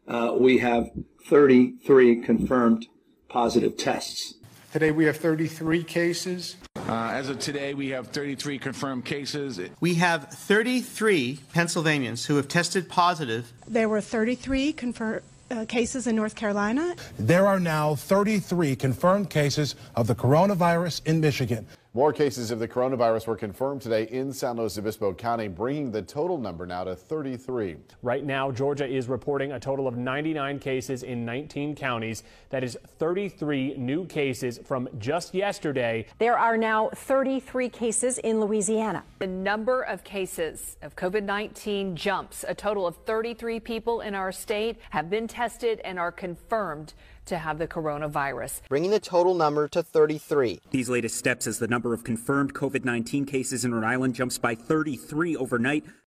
we have 33 confirmed positive tests. Today we have 33 cases. As of today, we have 33 confirmed cases. We have 33 Pennsylvanians who have tested positive. There were 33 cases in North Carolina. There are now 33 confirmed cases of the coronavirus in Michigan. More cases of the coronavirus were confirmed today in San Luis Obispo County, bringing the total number now to 33. Right now, Georgia is reporting a total of 99 cases in 19 counties. That is 33 new cases from just yesterday. There are now 33 cases in Louisiana. The number of cases of COVID-19 jumps. A total of 33 people in our state have been tested and are confirmed to have the coronavirus, Bringing the total number to 33. These latest steps as the number of confirmed COVID-19 cases in Rhode Island jumps by 33 overnight.